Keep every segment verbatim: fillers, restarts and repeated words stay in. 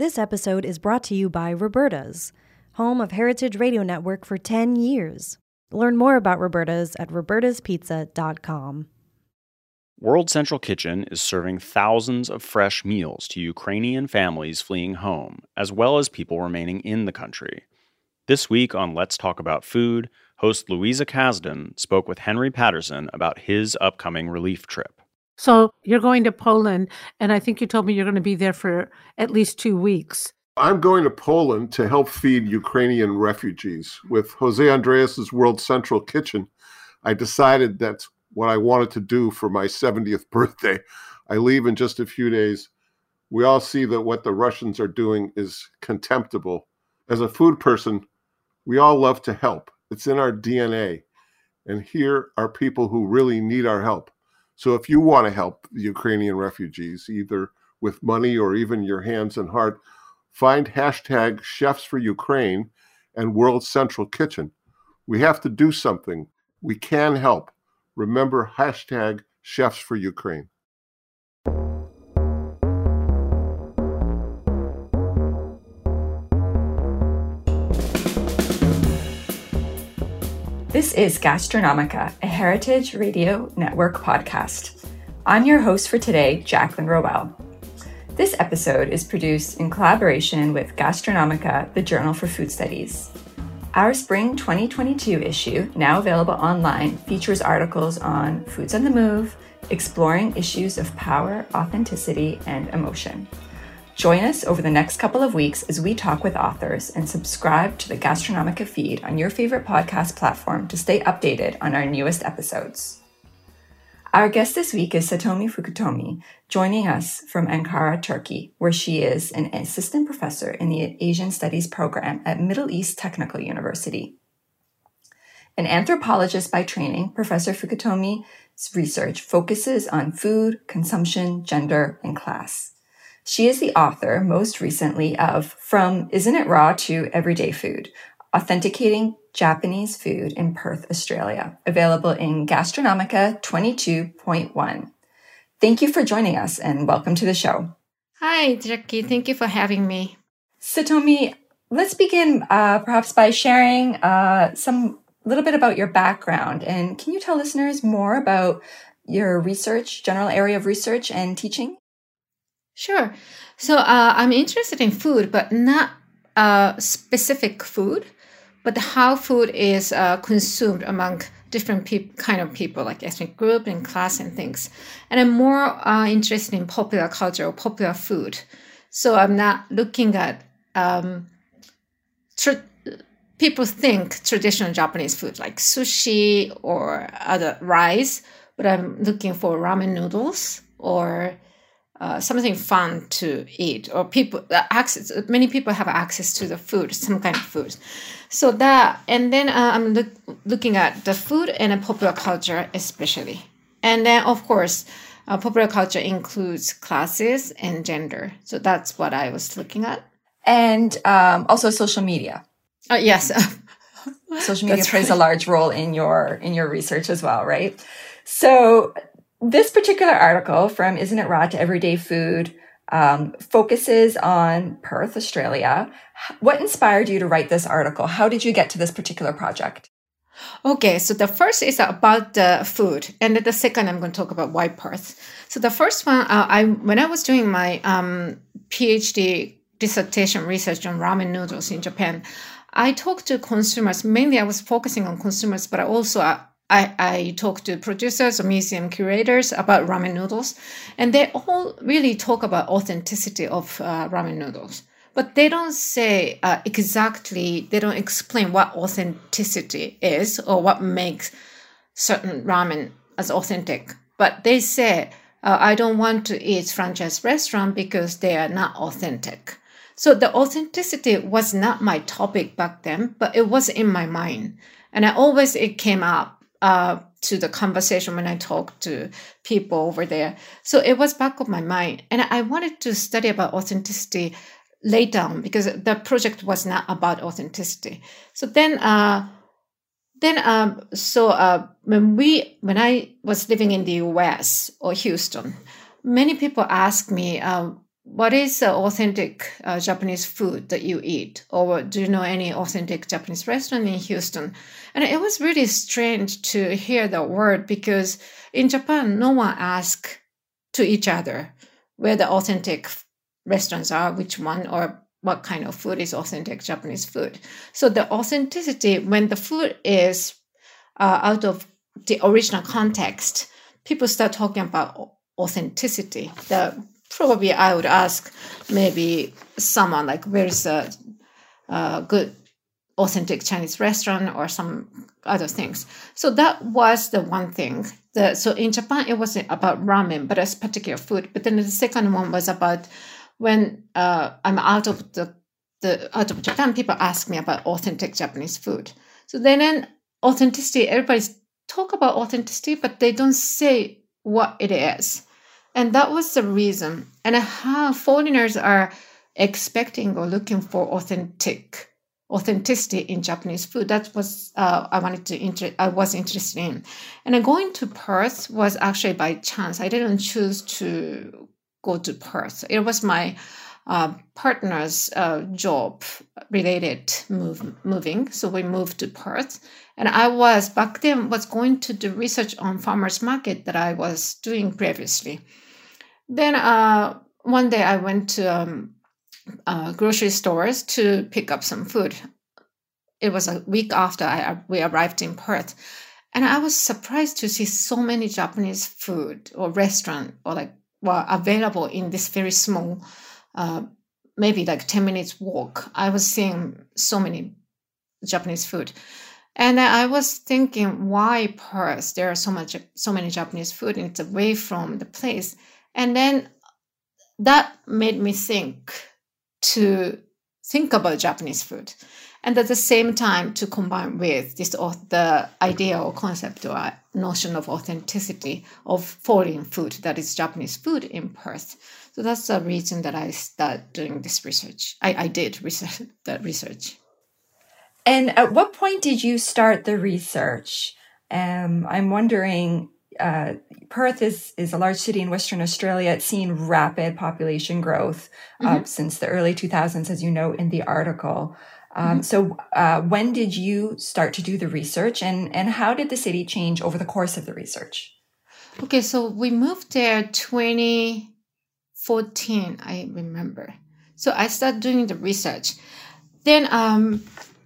This episode is brought to you by Roberta's, home of Heritage Radio Network for ten years. Learn more about Roberta's at robertas pizza dot com. World Central Kitchen is serving thousands of fresh meals to Ukrainian families fleeing home, as well as people remaining in the country. This week on Let's Talk About Food, host Louisa Kasdan spoke with Henry Patterson about his upcoming relief trip. So you're going to Poland, and I think you told me you're going to be there for at least two weeks. I'm going to Poland to help feed Ukrainian refugees. With Jose Andreas' World Central Kitchen, I decided that's what I wanted to do for my seventieth birthday. I leave in just a few days. We all see that what the Russians are doing is contemptible. As a food person, we all love to help. It's in our D N A. And here are people who really need our help. So if you want to help the Ukrainian refugees, either with money or even your hands and heart, find hashtag Chefs for Ukraine and World Central Kitchen. We have to do something. We can help. Remember hashtag Chefs for Ukraine. This is Gastronomica, a Heritage Radio Network podcast. I'm your host for today, Jacqueline Rowell. This episode is produced in collaboration with Gastronomica, the Journal for Food Studies. Our spring twenty twenty-two issue, now available online, features articles on foods on the move, exploring issues of power, authenticity, and emotion. Join us over the next couple of weeks as we talk with authors and subscribe to the Gastronomica feed on your favorite podcast platform to stay updated on our newest episodes. Our guest this week is Satomi Fukutomi, joining us from Ankara, Turkey, where she is an assistant professor in the Asian Studies program at Middle East Technical University. An anthropologist by training, Professor Fukutomi's research focuses on food, consumption, gender, and class. She is the author, most recently, of From Isn't It Raw to Everyday Food, Authenticating Japanese Food in Perth, Australia, available in Gastronomica twenty-two point one. Thank you for joining us and welcome to the show. Hi, Jackie. Thank you for having me. Satomi, let's begin uh, perhaps by sharing uh, some little bit about your background. And can you tell listeners more about your research, general area of research and teaching? Sure. So uh, I'm interested in food, but not uh, specific food, but how food is uh, consumed among different peop- kind of people, like ethnic group and class and things. And I'm more uh, interested in popular culture or popular food. So I'm not looking at um, tra- people think traditional Japanese food like sushi or other rice, but I'm looking for ramen noodles or Uh, something fun to eat, or people uh, access. Many people have access to the food, some kind of food. So that, and then uh, I'm look, looking at the food and a popular culture, especially. And then, of course, uh, popular culture includes classes and gender. So that's what I was looking at. And um, also social media. Uh, yes, social media plays right. a large role in your in your research as well, right? So. This particular article from Isn't It Raw to Everyday Food um, focuses on Perth, Australia. What inspired you to write this article? How did you get to this particular project? Okay, so the first is about the food, and then the second I'm going to talk about why Perth. So the first one, uh, I when I was doing my um, PhD dissertation research on ramen noodles in Japan, I talked to consumers. Mainly, I was focusing on consumers, but I also uh, I, I talked to producers or museum curators about ramen noodles, and they all really talk about authenticity of uh, ramen noodles. But they don't say uh, exactly, they don't explain what authenticity is or what makes certain ramen as authentic. But they say, uh, I don't want to eat franchise restaurant because they are not authentic. So the authenticity was not my topic back then, but it was in my mind. And I always, it came up. Uh, to the conversation when I talked to people over there. So it was back of my mind. And I wanted to study about authenticity later on because the project was not about authenticity. So then, uh, then, um, so uh, when we, when I was living in the U S or Houston, many people asked me, uh, what is the authentic uh, Japanese food that you eat? Or do you know any authentic Japanese restaurant in Houston? And it was really strange to hear that word, because in Japan, no one asks to each other where the authentic restaurants are, which one, or what kind of food is authentic Japanese food. So the authenticity, when the food is uh, out of the original context, people start talking about authenticity. The Probably I would ask maybe someone like, where's a, a good authentic Chinese restaurant or some other things. So that was the one thing. The, so in Japan, it wasn't about ramen, but a particular food. But then the second one was about when uh, I'm out of the, the out of Japan, people ask me about authentic Japanese food. So then, then authenticity, everybody talk about authenticity, but they don't say what it is. And that was the reason. And how foreigners are expecting or looking for authentic authenticity in Japanese food. That was uh, I wanted to inter- I was interested in. And then going to Perth was actually by chance. I didn't choose to go to Perth. It was my uh, partner's uh, job related move, moving. So we moved to Perth. And I was back then was going to do research on farmers market that I was doing previously. Then uh, one day I went to um, uh, grocery stores to pick up some food. It was a week after I, we arrived in Perth. And I was surprised to see so many Japanese food or restaurant or like well, available in this very small, uh, maybe like ten minutes walk. I was seeing so many Japanese food. And I was thinking, why Perth? There are so much, so many Japanese food, and it's away from the place. And then that made me think to think about Japanese food, and at the same time to combine with this the idea or concept or notion of authenticity of foreign food that is Japanese food in Perth. So that's the reason that I started doing this research. I, I did research that research. And at what point did you start the research? Um, I'm wondering, uh, Perth is, is a large city in Western Australia. It's seen rapid population growth uh, mm-hmm. since the early two thousands, as you note in the article. Um, mm-hmm. So uh, when did you start to do the research, and, and how did the city change over the course of the research? Okay, so we moved there twenty fourteen, I remember. So I started doing the research. Then um,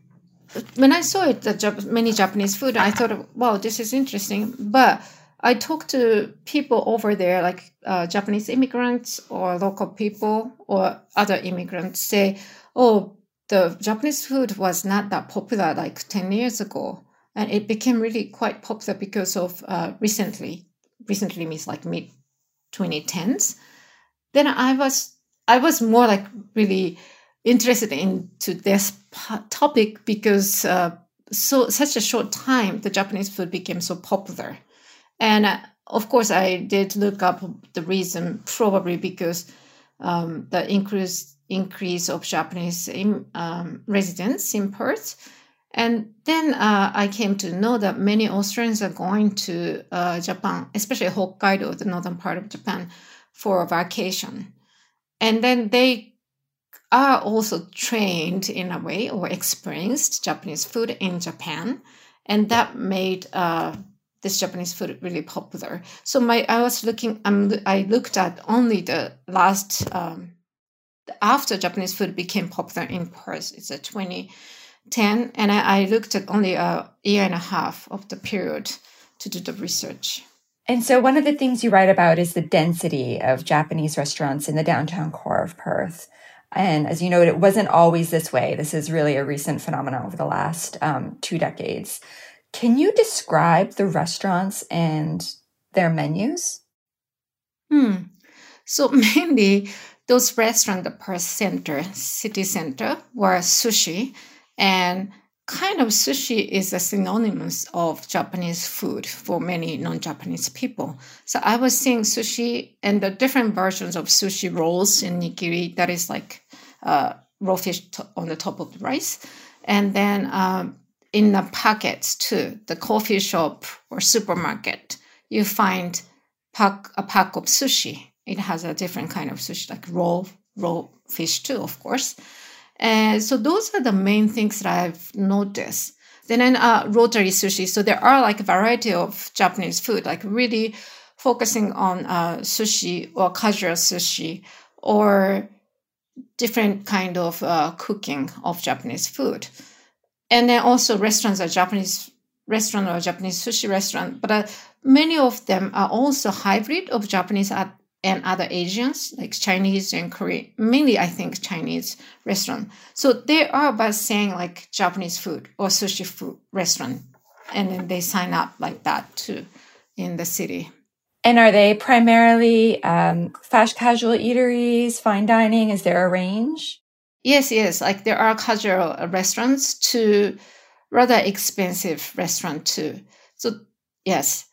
when I saw it, the Jap- many Japanese food, I thought, wow, this is interesting. But I talked to people over there, like uh, Japanese immigrants or local people or other immigrants, say, oh, the Japanese food was not that popular like ten years ago. And it became really quite popular because of uh, recently, recently means like mid twenty tens. Then I was, I was more like really interested into this topic because uh, so such a short time, the Japanese food became so popular. And uh, of course, I did look up the reason, probably because um, the increase increase of Japanese in, um, residents in Perth. And then uh, I came to know that many Australians are going to uh, Japan, especially Hokkaido, the northern part of Japan, for a vacation. And then they are also trained in a way or experienced Japanese food in Japan. And that made uh, this Japanese food really popular. So my I was looking, um, I looked at only the last, um, after Japanese food became popular in Perth, it's a twenty ten, and I, I looked at only a year and a half of the period to do the research. And so one of the things you write about is the density of Japanese restaurants in the downtown core of Perth. And as you noted, it wasn't always this way. This is really a recent phenomenon over the last um, two decades. Can you describe the restaurants and their menus? Hmm. So mainly those restaurants, the Perth center, city center, were sushi. And kind of sushi is a synonymous of Japanese food for many non-Japanese people. So I was seeing sushi and the different versions of sushi rolls in nigiri, that is like uh, raw fish to- on the top of the rice. And then um, in the packets too, the coffee shop or supermarket, you find pack, a pack of sushi. it has a different kind of sushi, like raw, raw fish too, of course. And so those are the main things that I've noticed. Then uh, rotary sushi. So there are like a variety of Japanese food, like really focusing on uh, sushi or casual sushi or different kind of uh, cooking of Japanese food. And then also restaurants are Japanese restaurant or Japanese sushi restaurant, but uh, many of them are also hybrid of Japanese and other Asians, like Chinese and Korean, mainly I think Chinese restaurant. So they are about saying like Japanese food or sushi food restaurant, and then they sign up like that too in the city. And are they primarily um, fast casual eateries, fine dining? Is there a range? Yes, yes. Like there are casual restaurants to rather expensive restaurant too. So yes,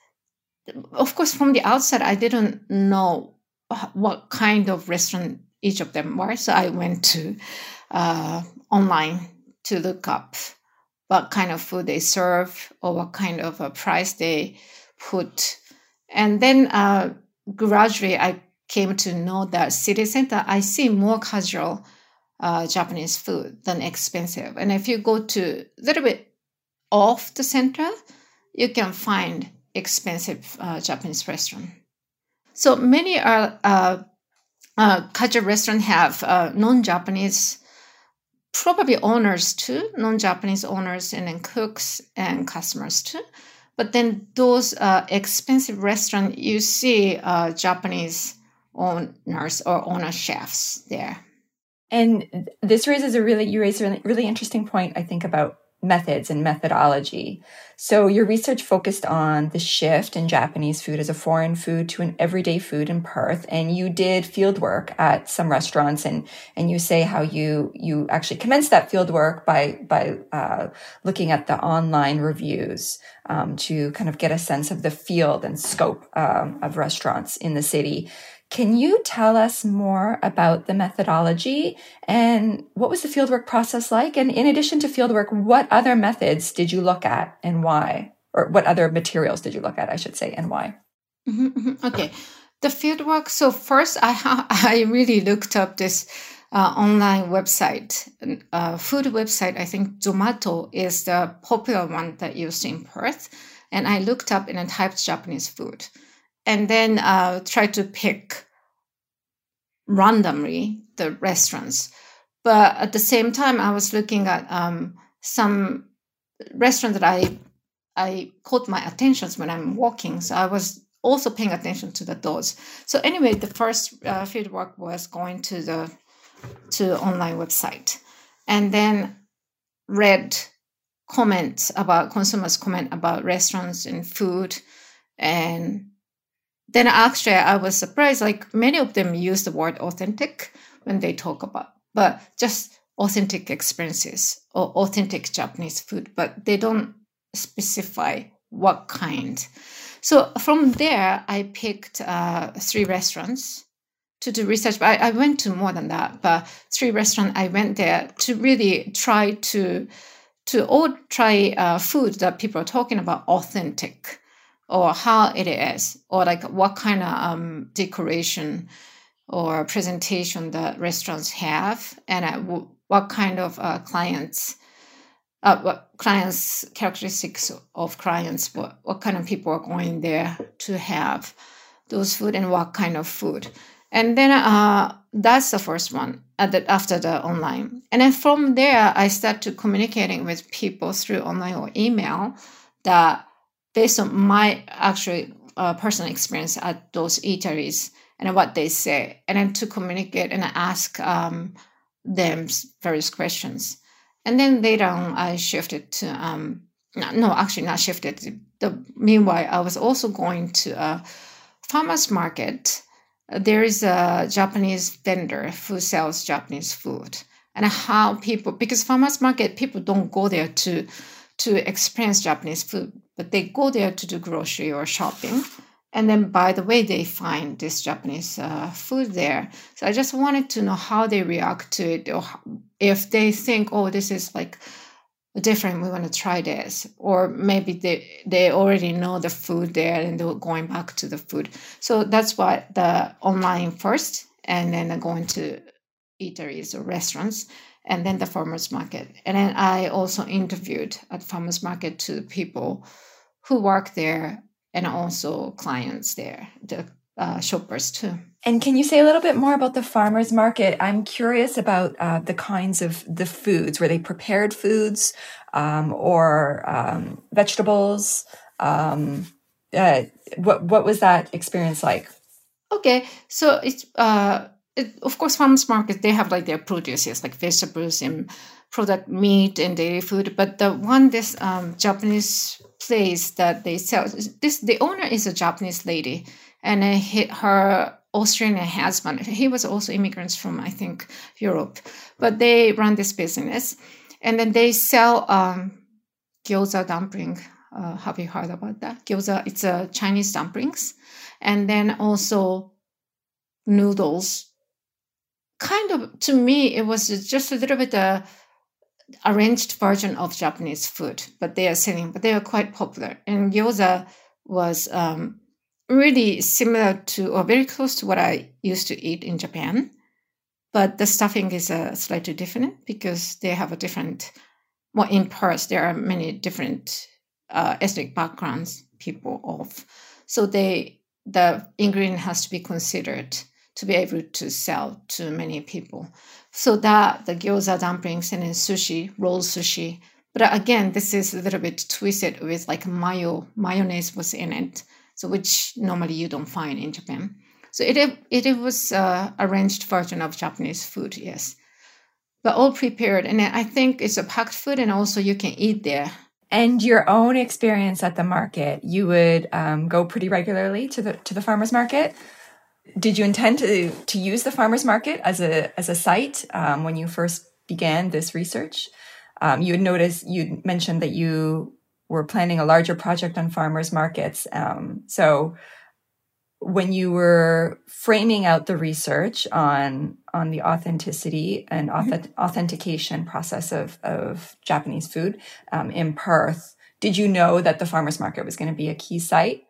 of course, from the outside, I didn't know what kind of restaurant each of them were. So I went to uh, online to look up what kind of food they serve or what kind of a price they put. And then uh, gradually I came to know that city center, I see more casual uh, Japanese food than expensive. And if you go to a little bit off the center, you can find expensive uh, Japanese restaurant. So many are uh, uh, casual restaurants have uh, non-Japanese, probably owners too, non-Japanese owners and then cooks and customers too. But then those uh, expensive restaurants, you see uh, Japanese owners or owner chefs there. And this raises a really, you raise a really, really interesting point, I think, about methods and methodology. So your research focused on the shift in Japanese food as a foreign food to an everyday food in Perth. And you did field work at some restaurants, and, and you say how you, you actually commenced that field work by, by, uh, looking at the online reviews, um, to kind of get a sense of the field and scope, um, of restaurants in the city. Can you tell us more about the methodology and what was the fieldwork process like? And in addition to fieldwork, what other methods did you look at and why? Or what other materials did you look at, I should say, and why? Mm-hmm, mm-hmm. Okay. The fieldwork. So first, I ha- I really looked up this uh, online website, uh, food website. I think Zomato is the popular one that used in Perth. And I looked up and I typed Japanese food. And then uh, try to pick randomly the restaurants. But at the same time, I was looking at um, some restaurants that I I caught my attention when I'm walking. So I was also paying attention to the doors. So anyway, the first uh, fieldwork was going to the to the online website, and then read comments about consumers' comment about restaurants and food, and then actually I was surprised, like many of them use the word authentic when they talk about, but just authentic experiences or authentic Japanese food, but they don't specify what kind. So from there, I picked uh, three restaurants to do research. I, I went to more than that, but three restaurants, I went there to really try to, to all try uh, food that people are talking about authentic, or how it is, or like what kind of um, decoration or presentation the restaurants have, and uh, w- what kind of uh, clients, uh, what clients, characteristics of clients, what, what kind of people are going there to have those food, and what kind of food. And then uh, that's the first one at the, after the online. And then from there, I started communicating with people through online or email that based on my actually uh, personal experience at those eateries and what they say, and then to communicate and ask um, them various questions. And then later on, I shifted to, um, no, actually not shifted. The, meanwhile, I was also going to a farmer's market. There is a Japanese vendor who sells Japanese food, and how people, because farmer's market, people don't go there to to experience Japanese food, but they go there to do grocery or shopping. And then by the way, they find this Japanese uh, food there. So I just wanted to know how they react to it, or if they think, oh, this is like different. We want to try this. Or maybe they, they already know the food there and they're going back to the food. So that's why the online first, and then going to eateries or restaurants, and then the farmers market. And then I also interviewed at farmers market to people who work there and also clients there, the uh, shoppers too. And can you say a little bit more about the farmers market? I'm curious about uh, the kinds of the foods. Were they prepared foods um, or um, vegetables? Um, uh, what what was that experience like? Okay, so it's uh, it, of course farmers market. They have like their produces like vegetables and product meat and dairy food. But the one this um, Japanese place that they sell, this the owner is a Japanese lady, and uh, he, her Austrian husband, he was also immigrants from, I think, Europe, but they run this business, and then they sell um, gyoza dumpling. Uh, have you heard about that? Gyoza, it's a uh, Chinese dumplings, and then also noodles. Kind of, to me, it was just a little bit a arranged version of Japanese food, but they are selling, but they are quite popular. And gyoza was um, really similar to or very close to what I used to eat in Japan, but the stuffing is uh, slightly different because they have a different, well, in Perth, there are many different uh, ethnic backgrounds people of. So they the ingredient has to be considered to be able to sell to many people. So that the gyoza dumplings and then sushi, rolled sushi. But again, this is a little bit twisted with like mayo, mayonnaise was in it. So which normally you don't find in Japan. So it it, it was a arranged version of Japanese food, yes. But all prepared. And I think it's a packed food and also you can eat there. And your own experience at the market, you would um, go pretty regularly to the to the farmers market. Did you intend to to use the farmers market as a as a site um, when you first began this research? Um, you had noticed, you mentioned that you were planning a larger project on farmers markets. Um, so when you were framing out the research on on the authenticity and auth- authentication process of, of Japanese food um, in Perth, did you know that the farmers market was going to be a key site?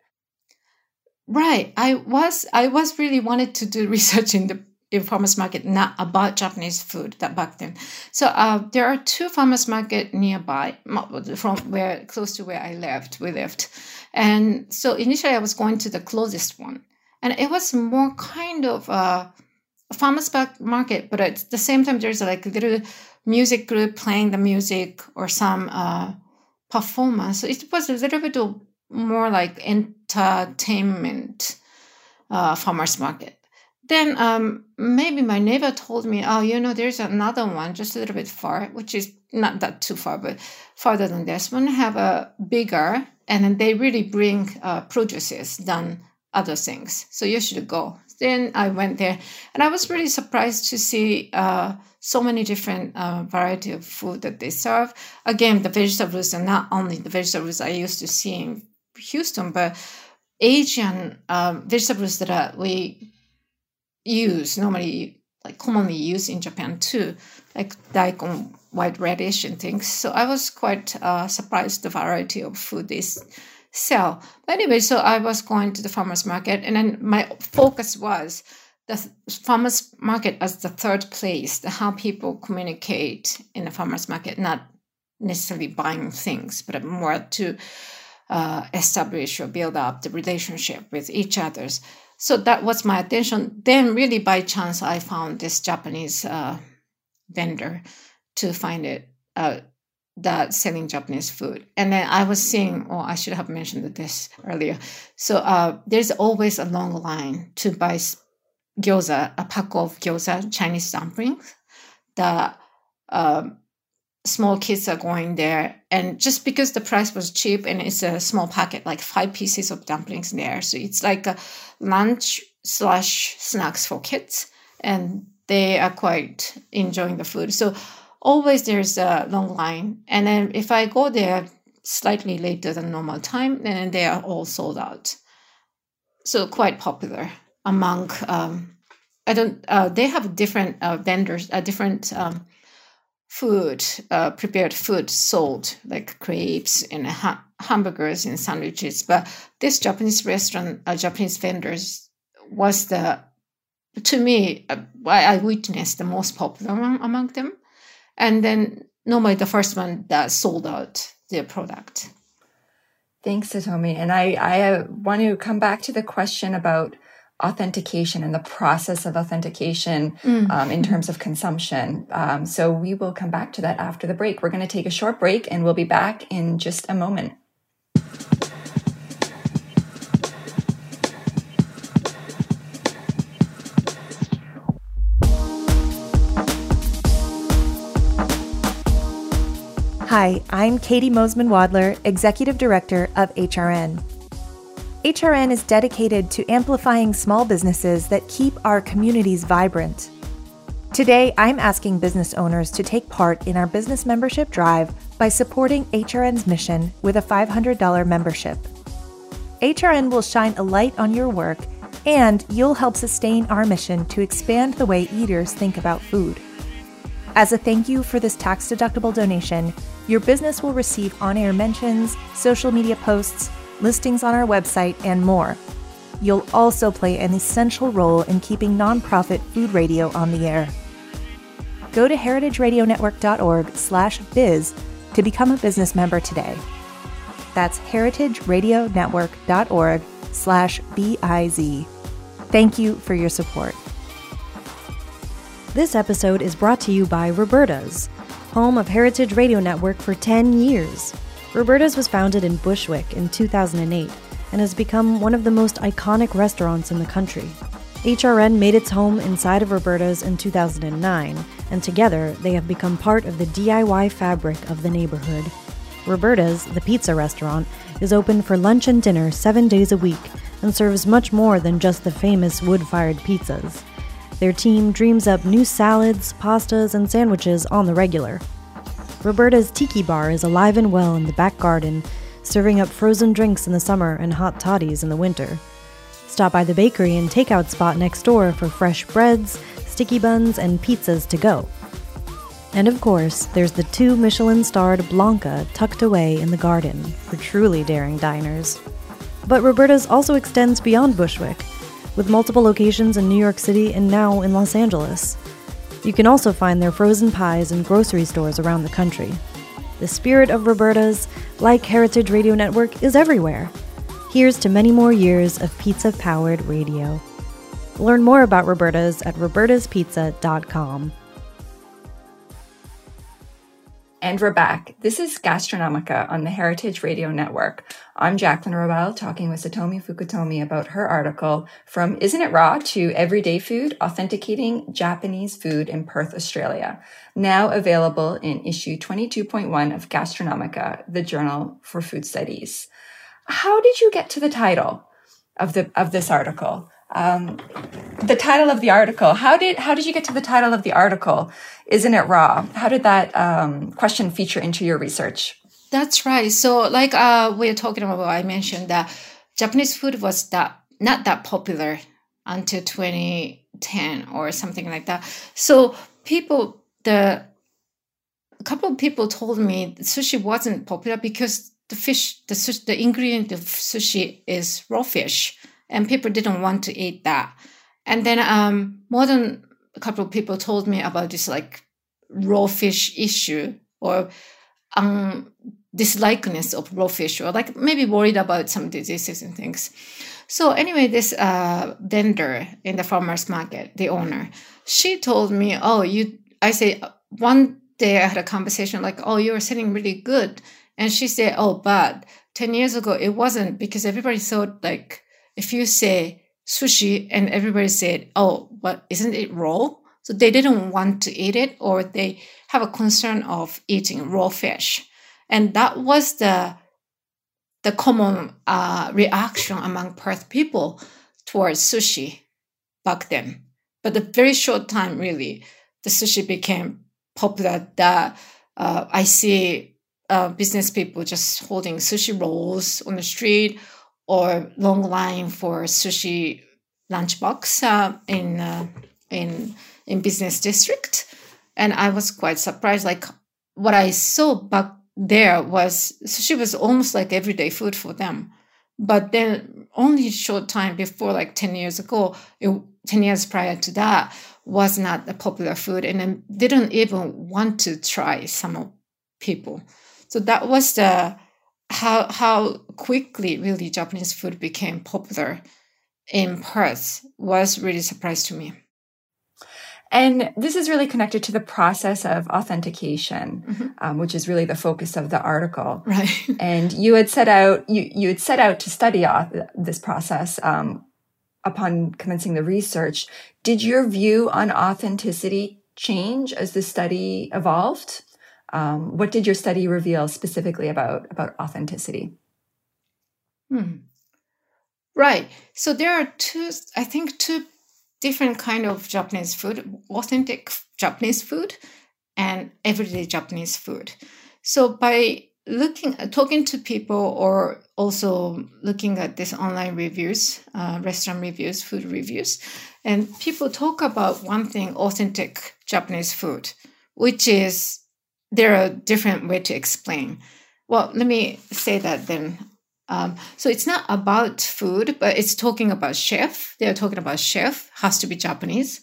Right. I was I was really wanted to do research in the in farmers market, not about Japanese food that back then. So uh, there are two farmers market nearby from where close to where I lived, we lived. And so initially I was going to the closest one. And it was more kind of uh, a farmers market, but at the same time there's like a little music group playing the music or some uh, performance. So it was a little bit of more like entertainment uh, farmers market. Then um, maybe my neighbor told me, oh, you know, there's another one just a little bit far, which is not that too far, but farther than this one, have a bigger, and then they really bring uh, produces than other things. So you should go. Then I went there, and I was really surprised to see uh, so many different uh, variety of food that they serve. Again, the vegetables are not only the vegetables I used to see in Houston, but Asian um, vegetables that are, we use normally, like commonly used in Japan too, like daikon, white radish and things. So I was quite uh, surprised the variety of food they sell. But anyway, so I was going to the farmers market, and then my focus was the farmers market as the third place, the how people communicate in the farmers market, not necessarily buying things, but more to uh, establish or build up the relationship with each other's. So that was my attention. Then really by chance, I found this Japanese uh, vendor to find it, uh, that selling Japanese food. And then I was seeing, oh, I should have mentioned this earlier. So uh, there's always a long line to buy gyoza, a pack of gyoza, Chinese dumplings. The uh, small kids are going there. And just because the price was cheap and it's a small packet, like five pieces of dumplings there. So it's like a lunch slash snacks for kids. And they are quite enjoying the food. So always there's a long line. And then if I go there slightly later than normal time, then they are all sold out. So quite popular among, um, I don't, uh, they have different uh, vendors, uh, different um, food, uh, prepared food sold, like crepes and ha- hamburgers and sandwiches. But this Japanese restaurant, uh, Japanese vendors, was the, to me, uh, I, I witnessed the most popular one among them. And then normally the first one that sold out their product. Thanks, Satomi. And I, I want to come back to the question about authentication and the process of authentication mm. um, in terms of consumption. Um, so we will come back to that after the break. We're going to take a short break and we'll be back in just a moment. Hi, I'm Katie Mosman-Wadler, Executive Director of H R N. H R N is dedicated to amplifying small businesses that keep our communities vibrant. Today, I'm asking business owners to take part in our business membership drive by supporting H R N's mission with a five hundred dollars membership. H R N will shine a light on your work, and you'll help sustain our mission to expand the way eaters think about food. As a thank you for this tax-deductible donation, your business will receive on-air mentions, social media posts, listings on our website, and more. You'll also play an essential role in keeping nonprofit food radio on the air. Go to heritageradionetwork.org slash biz to become a business member today. That's heritageradionetwork.org slash B-I-Z. Thank you for your support. This episode is brought to you by Roberta's, home of Heritage Radio Network for ten years. Roberta's was founded in Bushwick in two thousand eight and has become one of the most iconic restaurants in the country. H R N made its home inside of Roberta's in two thousand nine, and together they have become part of the D I Y fabric of the neighborhood. Roberta's, the pizza restaurant, is open for lunch and dinner seven days a week and serves much more than just the famous wood-fired pizzas. Their team dreams up new salads, pastas, and sandwiches on the regular. Roberta's Tiki Bar is alive and well in the back garden, serving up frozen drinks in the summer and hot toddies in the winter. Stop by the bakery and takeout spot next door for fresh breads, sticky buns, and pizzas to go. And of course, there's the two Michelin-starred Blanca tucked away in the garden for truly daring diners. But Roberta's also extends beyond Bushwick, with multiple locations in New York City and now in Los Angeles. You can also find their frozen pies in grocery stores around the country. The spirit of Roberta's, like Heritage Radio Network, is everywhere. Here's to many more years of pizza-powered radio. Learn more about Roberta's at robertas pizza dot com. And we're back. This is Gastronomica on the Heritage Radio Network. I'm Jacqueline Robel talking with Satomi Fukutomi about her article, From Isn't It Raw to Everyday Food, Authenticating Japanese Food in Perth, Australia, now available in issue twenty-two point one of Gastronomica, the Journal for Food Studies. How did you get to the title of the of this article? Um, the title of the article. How did how did you get to the title of the article? Isn't it raw? How did that um, question feature into your research? That's right. So, like uh, we're talking about, I mentioned that Japanese food was that not that popular until twenty ten or something like that. So, people, the a couple of people told me sushi wasn't popular because the fish, the sushi, the ingredient of sushi is raw fish. And people didn't want to eat that. And then um, more than a couple of people told me about this like raw fish issue or um, dislikeness of raw fish or like maybe worried about some diseases and things. So anyway, this uh, vendor in the farmer's market, the owner, she told me, oh, you, I say, one day I had a conversation like, oh, you're selling really good. And she said, oh, but ten years ago, it wasn't because everybody thought like, if you say sushi and everybody said, oh, but isn't it raw? So they didn't want to eat it or they have a concern of eating raw fish. And that was the, the common uh, reaction among Perth people towards sushi back then. But a very short time, really, the sushi became popular. That uh, I see uh, business people just holding sushi rolls on the street or long line for sushi lunchbox uh, in uh, in in business district. And I was quite surprised. Like what I saw back there was sushi was almost like everyday food for them. But then only a short time before, like ten years ago, it, ten years prior to that, was not a popular food, and then didn't even want to try some people. So that was the how how quickly really Japanese food became popular in Perth was really a surprise to me. And this is really connected to the process of authentication, mm-hmm. um, which is really the focus of the article. Right. And you had set out you you had set out to study auth- this process um, upon commencing the research. Did your view on authenticity change as the study evolved? Um, what did your study reveal specifically about about authenticity? Hmm. Right. So there are two, I think, two. different kind of Japanese food, authentic Japanese food and everyday Japanese food. So by looking, talking to people or also looking at this online reviews, uh, restaurant reviews, food reviews, and people talk about one thing, authentic Japanese food, which is, there are different ways to explain. Well, let me say that then. Um, so it's not about food, but it's talking about chef. They're talking about chef, has to be Japanese,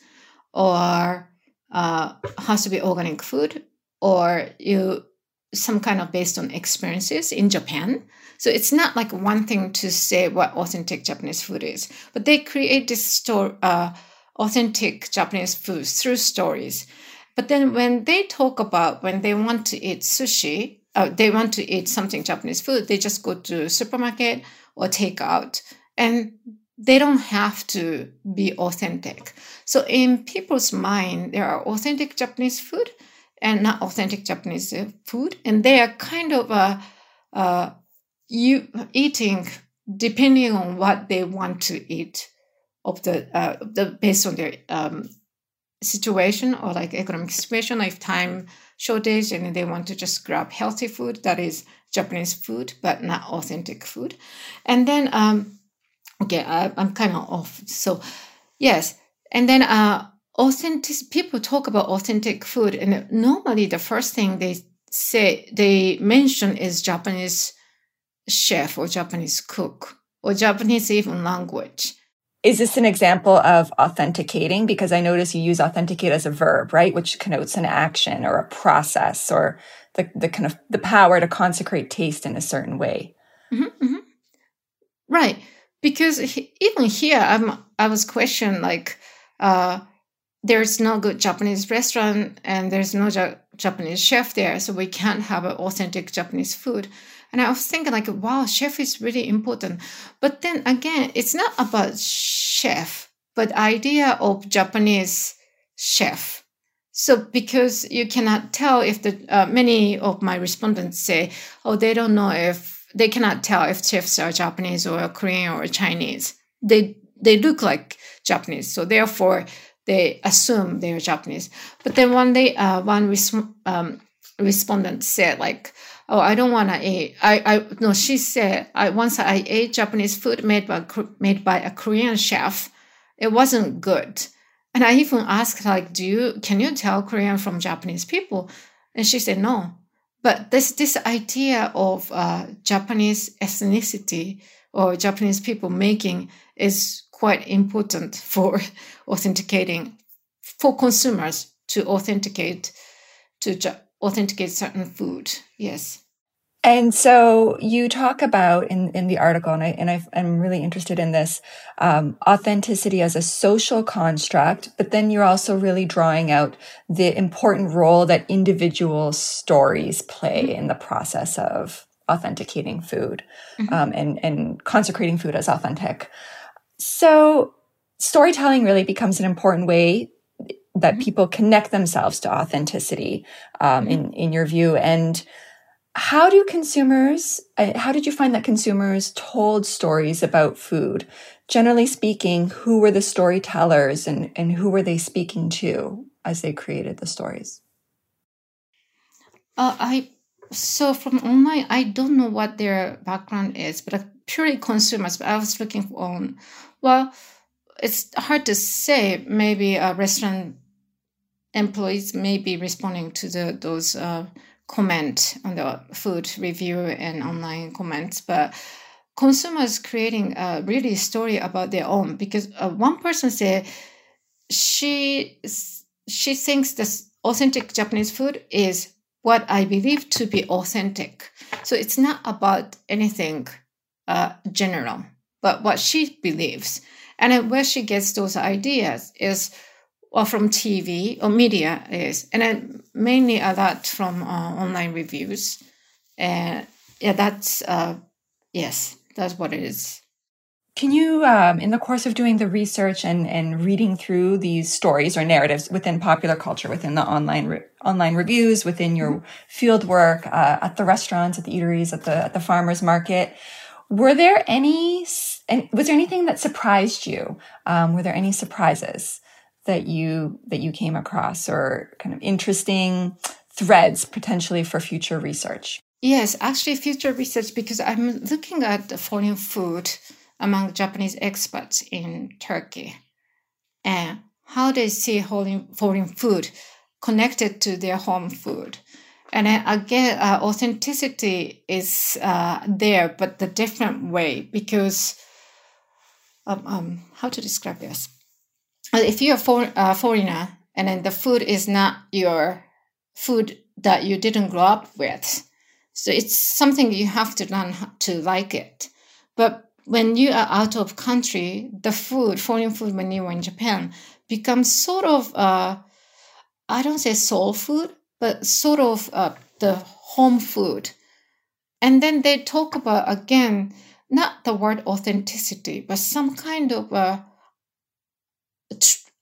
or uh, has to be organic food, or you some kind of based on experiences in Japan. So it's not like one thing to say what authentic Japanese food is, but they create this story, uh, authentic Japanese food through stories. But then when they talk about when they want to eat sushi, Uh, they want to eat something Japanese food, they just go to supermarket or take out, and they don't have to be authentic. So in people's mind, there are authentic Japanese food and not authentic Japanese food, and they are kind of uh, uh, you eating depending on what they want to eat of the uh, the based on their um, situation or like economic situation, if time shortage and they want to just grab healthy food that is Japanese food but not authentic food. And then um okay I, I'm kind of off, so yes. And then uh authentic people talk about authentic food, and normally the first thing they say they mention is Japanese chef or Japanese cook or Japanese even language. Is this an example of authenticating? Because I notice you use authenticate as a verb, right? Which connotes an action or a process or the, the kind of the power to consecrate taste in a certain way. Mm-hmm, mm-hmm. Right. Because he, even here, I'm, I was questioned, like, uh, there's no good Japanese restaurant and there's no ja- Japanese chef there, so we can't have an authentic Japanese food. And I was thinking, like, wow, chef is really important. But then again, it's not about chef, but idea of Japanese chef. So because you cannot tell if the, uh, many of my respondents say, oh, they don't know if, they cannot tell if chefs are Japanese or Korean or Chinese. They, they look like Japanese. So therefore, they assume they're Japanese. But then one day, uh, one res- um, respondent said, like, oh, I don't want to eat. I, I no. She said, I once I ate Japanese food made by made by a Korean chef. It wasn't good, and I even asked, like, do you can you tell Korean from Japanese people? And she said no. But this this idea of uh, Japanese ethnicity or Japanese people making is quite important for authenticating for consumers to authenticate to. authenticate certain food. Yes. And so you talk about in, in the article, and, I, and I, I'm really interested in this, um, authenticity as a social construct, but then you're also really drawing out the important role that individual stories play mm-hmm. in the process of authenticating food mm-hmm. um, and, and consecrating food as authentic. So storytelling really becomes an important way that mm-hmm. people connect themselves to authenticity, um, mm-hmm. in, in your view. And how do consumers, uh, how did you find that consumers told stories about food? Generally speaking, who were the storytellers and, and who were they speaking to as they created the stories? Uh, I so from online, I don't know what their background is, but purely consumers. But I was looking on, well, it's hard to say. Maybe a restaurant employees may be responding to the those uh, comment on the food review and online comments, but consumers creating a really story about their own, because uh, one person said she she thinks this authentic Japanese food is what I believe to be authentic. So it's not about anything uh, general, but what she believes. And then where she gets those ideas is or from T V or media is, and then mainly a lot from uh, online reviews. And yeah, that's, uh, yes, that's what it is. Can you, um, in the course of doing the research and, and reading through these stories or narratives within popular culture, within the online re- online reviews, within your mm-hmm. field work uh, at the restaurants, at the eateries, at the at the farmers market, were there any? And was there anything that surprised you? Um, were there any surprises that you that you came across, or kind of interesting threads potentially for future research? Yes, actually, future research, because I'm looking at the foreign food among Japanese expats in Turkey and how they see foreign food connected to their home food. And again, uh, authenticity is uh, there, but the different way, because um, um, how to describe this? If you're a for, uh, foreigner and then the food is not your food that you didn't grow up with, so it's something you have to learn to like it. But when you are out of country, the food, foreign food, when you were in Japan, becomes sort of, uh, I don't say soul food, but sort of uh, the home food. And then they talk about, again, not the word authenticity, but some kind of uh, tr-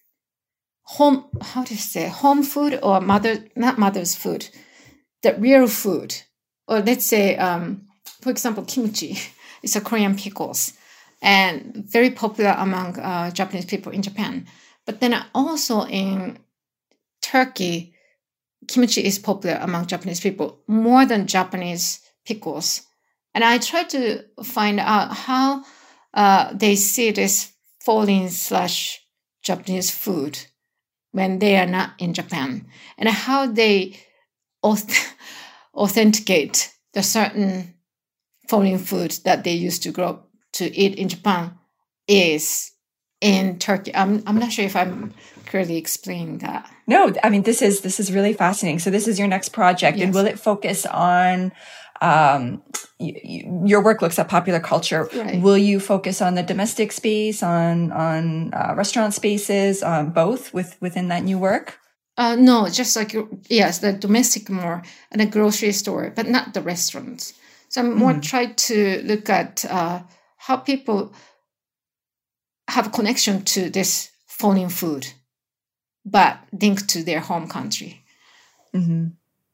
home, how do you say, home food or mother, not mother's food, the real food. Or let's say, um, for example, kimchi. It's a Korean pickles and very popular among uh, Japanese people in Japan. But then also in Turkey, kimchi is popular among Japanese people more than Japanese pickles. And I try to find out how uh, they see this foreign slash Japanese food when they are not in Japan, and how they auth- authenticate the certain foreign food that they used to grow up to eat in Japan is in Turkey. I'm I'm not sure if I'm clearly explaining that. No, I mean, this is this is really fascinating. So this is your next project, yes. And will it focus on, um, y- y- your work looks at popular culture. Right. Will you focus on the domestic space, on on uh, restaurant spaces, on both with within that new work? Uh, no, just like, yes, the domestic more and the grocery store, but not the restaurants. So I'm more mm. trying to look at uh, how people have a connection to this foreign food, but linked to their home country. Mm-hmm.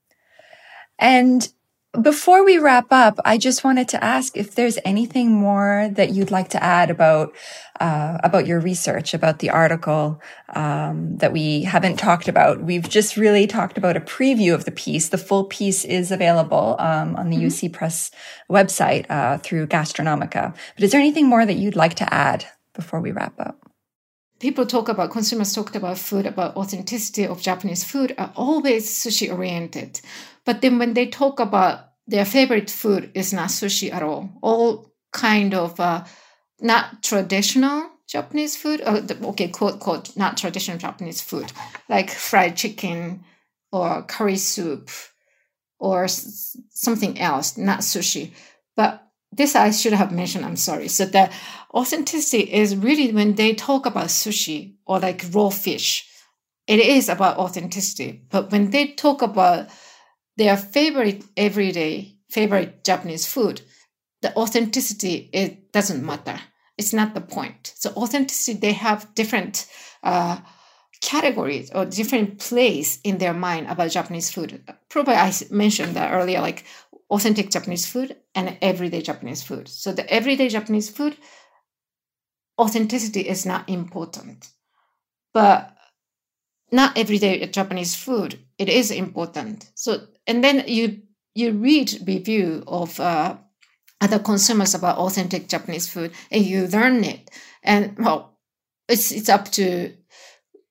And before we wrap up, I just wanted to ask if there's anything more that you'd like to add about uh, about your research, about the article um, that we haven't talked about. We've just really talked about a preview of the piece. The full piece is available um, on the mm-hmm. U C Press website uh, through Gastronomica. But is there anything more that you'd like to add before we wrap up? People talk about, consumers talked about food, about authenticity of Japanese food are always sushi oriented. But then when they talk about their favorite food is not sushi at all, all kind of uh, not traditional Japanese food, or the, okay, quote, quote, not traditional Japanese food, like fried chicken or curry soup or s- something else, not sushi. But this I should have mentioned, I'm sorry. So the authenticity is really when they talk about sushi or like raw fish, it is about authenticity. But when they talk about their favorite everyday favorite Japanese food, the authenticity, it doesn't matter. It's not the point. So authenticity, they have different uh, categories or different place in their mind about Japanese food. Probably I mentioned that earlier, like authentic Japanese food and everyday Japanese food. So the everyday Japanese food, authenticity is not important. But not everyday Japanese food, it is important. So, and then you you read review of uh, other consumers about authentic Japanese food, and you learn it. And well, it's it's up to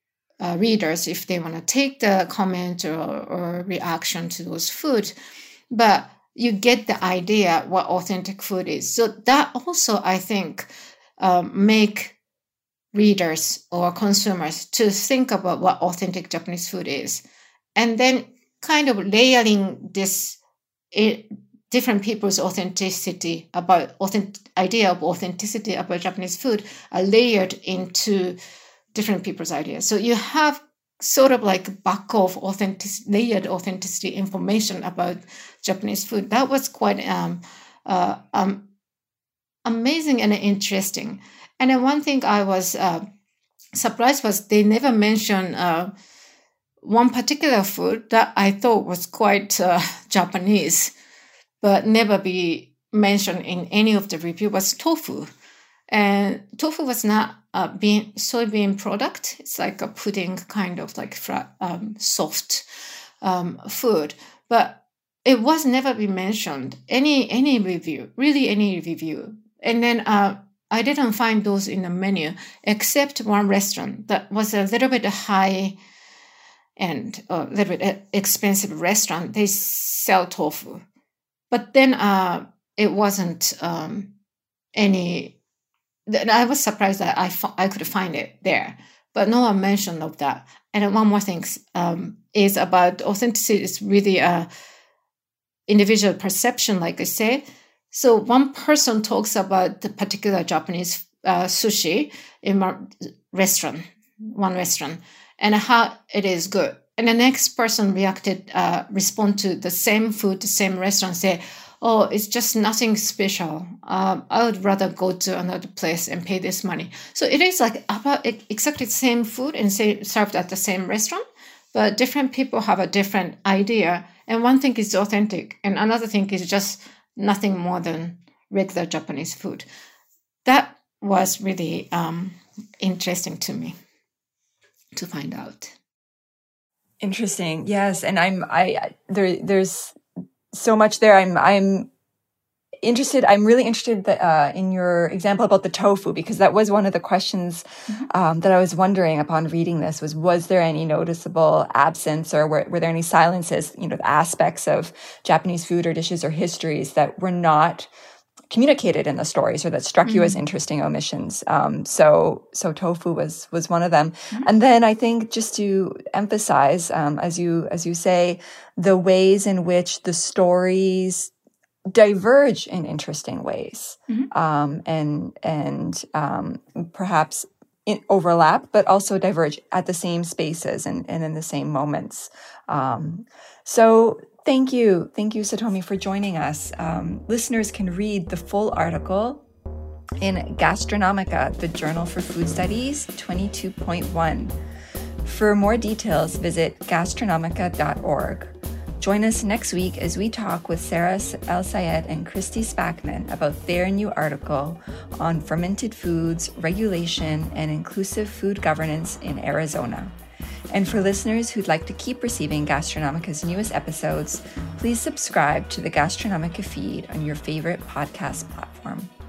uh, readers if they want to take the comment or, or reaction to those food. But you get the idea what authentic food is. So that also, I think, um, make readers or consumers to think about what authentic Japanese food is. And then kind of layering this it, different people's authenticity about authentic idea of authenticity about Japanese food are layered into different people's ideas. So you have sort of like back of authentic, layered authenticity information about Japanese food. That was quite um, uh, um, amazing and interesting. And then one thing I was uh, surprised was they never mentioned uh, one particular food that I thought was quite uh, Japanese, but never be mentioned in any of the review, was tofu. And tofu was not a bean, soybean product. It's like a pudding, kind of like fra- um, soft um, food. But it was never been mentioned, any any review, really any review. And then uh, I didn't find those in the menu, except one restaurant that was a little bit high end, a little bit expensive restaurant. They sell tofu. But then uh, it wasn't um, any... I was surprised that I, I could find it there, but no one mentioned of that. And one more thing um, is about authenticity is really a individual perception, like I said. So one person talks about the particular Japanese uh, sushi in a restaurant, one restaurant, and how it is good. And the next person reacted, uh, respond to the same food, the same restaurant, say, oh, it's just nothing special. Um, I would rather go to another place and pay this money. So it is like about exactly the same food and say, served at the same restaurant, but different people have a different idea. And one thing is authentic, and another thing is just nothing more than regular Japanese food. That was really um, interesting to me to find out. Interesting. Yes. And I'm, I, there, there's so much there. I'm, I'm interested. I'm really interested that, uh, in your example about the tofu, because that was one of the questions, mm-hmm. um, that I was wondering upon reading this was, was there any noticeable absence or were, were there any silences, you know, the aspects of Japanese food or dishes or histories that were not communicated in the stories or that struck mm-hmm. you as interesting omissions. Um, so, so tofu was, was one of them. Mm-hmm. And then I think just to emphasize, um, as you, as you say, the ways in which the stories diverge in interesting ways, mm-hmm. um, and, and, um, perhaps in overlap, but also diverge at the same spaces and, and in the same moments. Um, so, Thank you. Thank you, Satomi, for joining us. Um, listeners can read the full article in Gastronomica, the Journal for Food Studies, twenty-two point one. For more details, visit gastronomica dot org. Join us next week as we talk with Sarah El-Sayed and Christy Spackman about their new article on fermented foods, regulation, and inclusive food governance in Arizona. And for listeners who'd like to keep receiving Gastronomica's newest episodes, please subscribe to the Gastronomica feed on your favorite podcast platform.